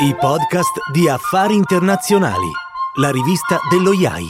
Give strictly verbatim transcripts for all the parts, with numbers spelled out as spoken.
I podcast di Affari Internazionali, la rivista dello I A I.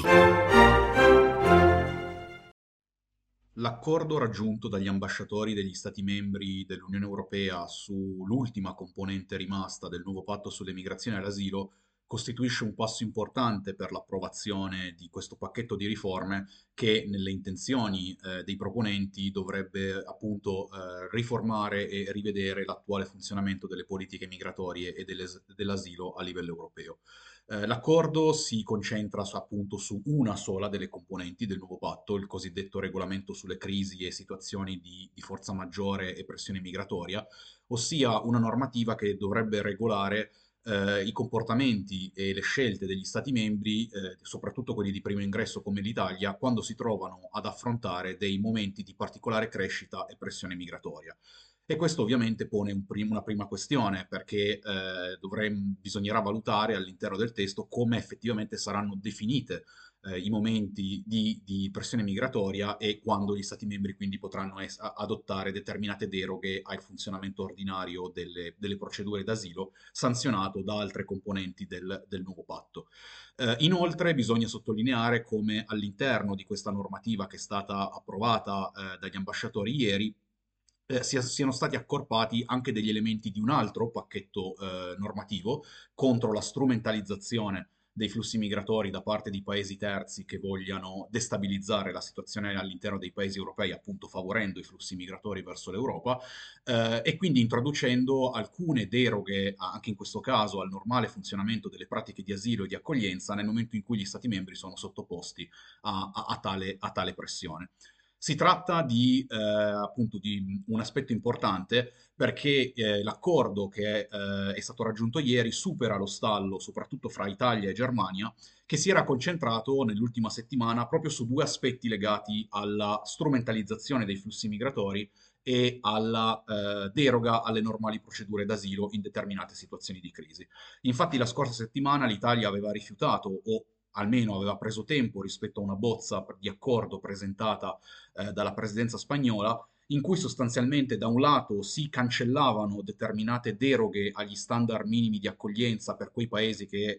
L'accordo raggiunto dagli ambasciatori degli Stati membri dell'Unione Europea sull'ultima componente rimasta del nuovo patto sull'emigrazione e l'asilo costituisce un passo importante per l'approvazione di questo pacchetto di riforme che, nelle intenzioni eh, dei proponenti, dovrebbe appunto eh, riformare e rivedere l'attuale funzionamento delle politiche migratorie e delle- dell'asilo a livello europeo. Eh, l'accordo si concentra su- appunto su una sola delle componenti del nuovo patto, il cosiddetto regolamento sulle crisi e situazioni di, di forza maggiore e pressione migratoria, ossia una normativa che dovrebbe regolare eh, i comportamenti e le scelte degli Stati membri, eh, soprattutto quelli di primo ingresso come l'Italia, quando si trovano ad affrontare dei momenti di particolare crescita e pressione migratoria. E questo ovviamente pone un prim- una prima questione, perché eh, dovrem- bisognerà valutare all'interno del testo come effettivamente saranno definite eh, i momenti di, di pressione migratoria e quando gli Stati membri quindi potranno es- a- adottare determinate deroghe al funzionamento ordinario delle, delle procedure d'asilo, sanzionato da altre componenti del, del nuovo patto. Eh, inoltre bisogna sottolineare come all'interno di questa normativa che è stata approvata eh, dagli ambasciatori ieri, eh, sia- siano stati accorpati anche degli elementi di un altro pacchetto eh, normativo contro la strumentalizzazione dei flussi migratori da parte di paesi terzi che vogliano destabilizzare la situazione all'interno dei paesi europei, appunto favorendo i flussi migratori verso l'Europa, eh, e quindi introducendo alcune deroghe, a- anche in questo caso, al normale funzionamento delle pratiche di asilo e di accoglienza nel momento in cui gli Stati membri sono sottoposti a, a- a tale, a tale pressione. Si tratta di, eh, appunto, di un aspetto importante perché eh, l'accordo che eh, è stato raggiunto ieri supera lo stallo, soprattutto fra Italia e Germania, che si era concentrato nell'ultima settimana proprio su due aspetti legati alla strumentalizzazione dei flussi migratori e alla eh, deroga alle normali procedure d'asilo in determinate situazioni di crisi. Infatti, la scorsa settimana l'Italia aveva rifiutato o almeno aveva preso tempo rispetto a una bozza di accordo presentata eh, dalla presidenza spagnola, in cui sostanzialmente da un lato si cancellavano determinate deroghe agli standard minimi di accoglienza per quei paesi che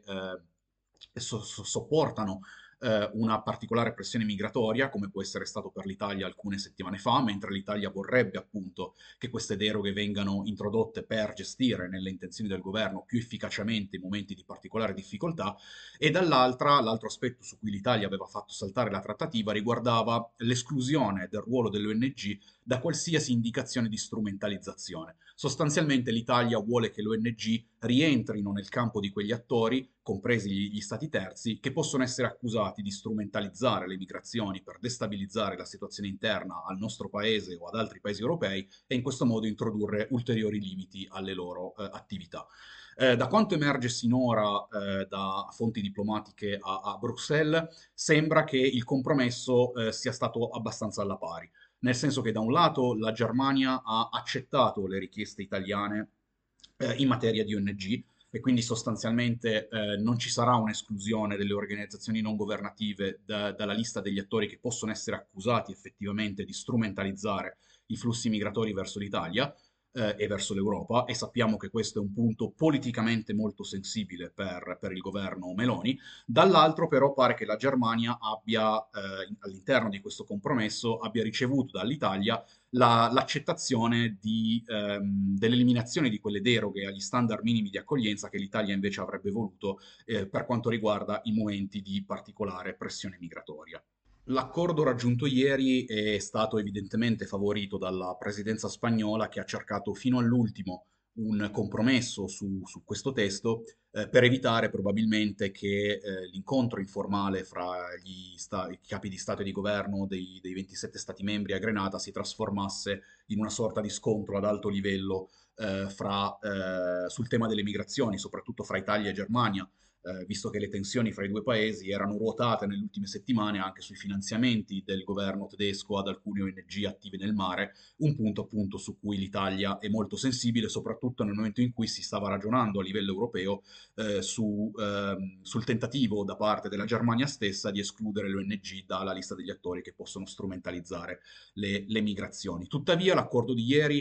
eh, so- so- sopportano eh, una particolare pressione migratoria, come può essere stato per l'Italia alcune settimane fa, mentre l'Italia vorrebbe appunto che queste deroghe vengano introdotte per gestire, nelle intenzioni del governo, più efficacemente i momenti di particolare difficoltà, e dall'altra, l'altro aspetto su cui l'Italia aveva fatto saltare la trattativa riguardava l'esclusione del ruolo delle O N G da qualsiasi indicazione di strumentalizzazione. Sostanzialmente l'Italia vuole che le O N G rientrino nel campo di quegli attori, compresi gli, gli stati terzi, che possono essere accusati di strumentalizzare le migrazioni per destabilizzare la situazione interna al nostro paese o ad altri paesi europei e in questo modo introdurre ulteriori limiti alle loro eh, attività. Eh, da quanto emerge sinora eh, da fonti diplomatiche a, a Bruxelles, sembra che il compromesso eh, sia stato abbastanza alla pari, nel senso che da un lato la Germania ha accettato le richieste italiane eh, in materia di O N G e quindi sostanzialmente eh, non ci sarà un'esclusione delle organizzazioni non governative da- dalla lista degli attori che possono essere accusati effettivamente di strumentalizzare i flussi migratori verso l'Italia eh, e verso l'Europa, e sappiamo che questo è un punto politicamente molto sensibile per, per il governo Meloni. Dall'altro però pare che la Germania abbia, eh, all'interno di questo compromesso, abbia ricevuto dall'Italia la- l'accettazione di, ehm, dell'eliminazione di quelle deroghe agli standard minimi di accoglienza che l'Italia invece avrebbe voluto eh, per quanto riguarda i momenti di particolare pressione migratoria. L'accordo raggiunto ieri è stato evidentemente favorito dalla presidenza spagnola, che ha cercato fino all'ultimo un compromesso su, su questo testo eh, per evitare probabilmente che eh, l'incontro informale fra gli sta- i capi di Stato e di governo dei, dei ventisette Stati membri a Grenada si trasformasse in una sorta di scontro ad alto livello eh, fra, eh, sul tema delle migrazioni, soprattutto fra Italia e Germania, eh, visto che le tensioni fra i due paesi erano ruotate nelle ultime settimane anche sui finanziamenti del governo tedesco ad alcune O N G attive nel mare, un punto appunto su cui l'Italia è molto sensibile, soprattutto nel momento in cui si stava ragionando a livello europeo eh, su, ehm, sul tentativo da parte della Germania stessa di escludere le O N G dalla lista degli attori che possono strumentalizzare le, le migrazioni. Tuttavia, l'accordo di ieri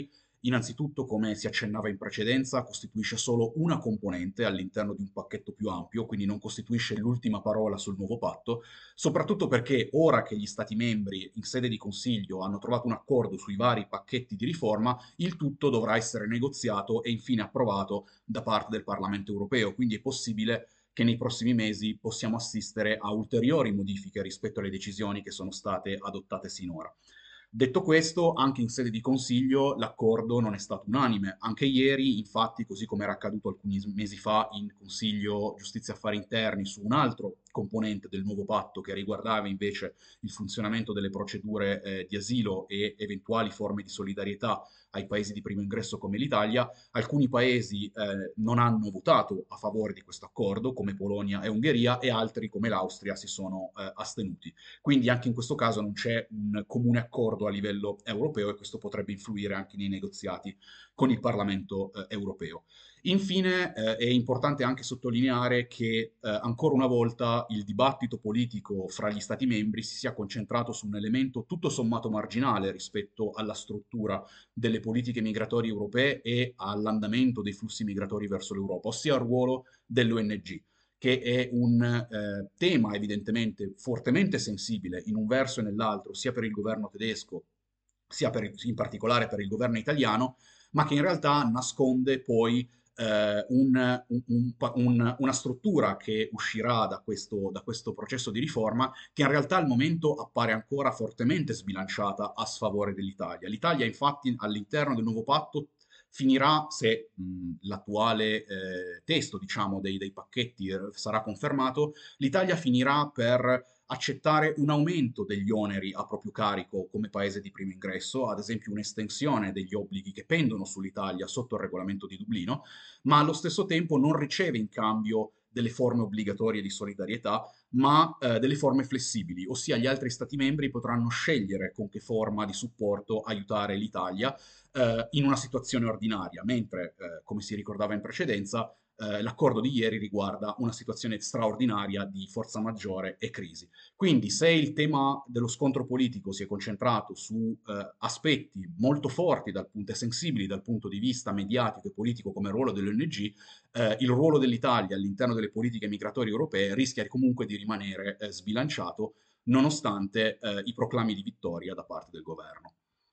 Innanzitutto, come si accennava in precedenza, costituisce solo una componente all'interno di un pacchetto più ampio, quindi non costituisce l'ultima parola sul nuovo patto, soprattutto perché ora che gli Stati membri in sede di Consiglio hanno trovato un accordo sui vari pacchetti di riforma, il tutto dovrà essere negoziato e infine approvato da parte del Parlamento europeo, quindi è possibile che nei prossimi mesi possiamo assistere a ulteriori modifiche rispetto alle decisioni che sono state adottate sinora. Detto questo, anche in sede di Consiglio l'accordo non è stato unanime. Anche ieri, infatti, così come era accaduto alcuni mesi fa in Consiglio Giustizia e Affari Interni su un altro componente del nuovo patto che riguardava invece il funzionamento delle procedure eh, di asilo e eventuali forme di solidarietà ai paesi di primo ingresso come l'Italia, alcuni paesi eh, non hanno votato a favore di questo accordo, come Polonia e Ungheria, e altri, come l'Austria, si sono eh, astenuti. Quindi anche in questo caso non c'è un comune accordo a livello europeo e questo potrebbe influire anche nei negoziati con il Parlamento eh, europeo. Infine eh, è importante anche sottolineare che eh, ancora una volta il dibattito politico fra gli Stati membri si sia concentrato su un elemento tutto sommato marginale rispetto alla struttura delle politiche migratorie europee e all'andamento dei flussi migratori verso l'Europa, ossia il ruolo dell'O N G, che è un eh, tema evidentemente fortemente sensibile in un verso e nell'altro, sia per il governo tedesco, sia per, in particolare per il governo italiano, ma che in realtà nasconde poi eh, un, un, un, una struttura che uscirà da questo, da questo processo di riforma, che in realtà al momento appare ancora fortemente sbilanciata a sfavore dell'Italia. L'Italia infatti all'interno del nuovo patto finirà, se mh, l'attuale eh, testo, diciamo, dei, dei pacchetti eh, sarà confermato, l'Italia finirà per accettare un aumento degli oneri a proprio carico come paese di primo ingresso, ad esempio un'estensione degli obblighi che pendono sull'Italia sotto il regolamento di Dublino, ma allo stesso tempo non riceve in cambio delle forme obbligatorie di solidarietà, ma eh, delle forme flessibili, ossia gli altri Stati membri potranno scegliere con che forma di supporto aiutare l'Italia eh, in una situazione ordinaria, mentre, eh, come si ricordava in precedenza, eh, l'accordo di ieri riguarda una situazione straordinaria di forza maggiore e crisi. Quindi, se il tema dello scontro politico si è concentrato su eh, aspetti molto forti dal punto, e sensibili dal punto di vista mediatico e politico come il ruolo delle O N G, eh, il ruolo dell'Italia all'interno delle politiche migratorie europee rischia comunque di rimanere eh, sbilanciato, nonostante eh, i proclami di vittoria da parte del governo.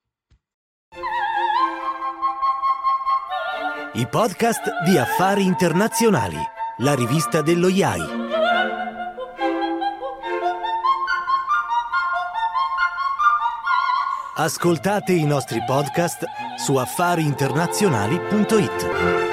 I podcast di Affari Internazionali, la rivista dello I A I. Ascoltate i nostri podcast su affari internazionali punto it.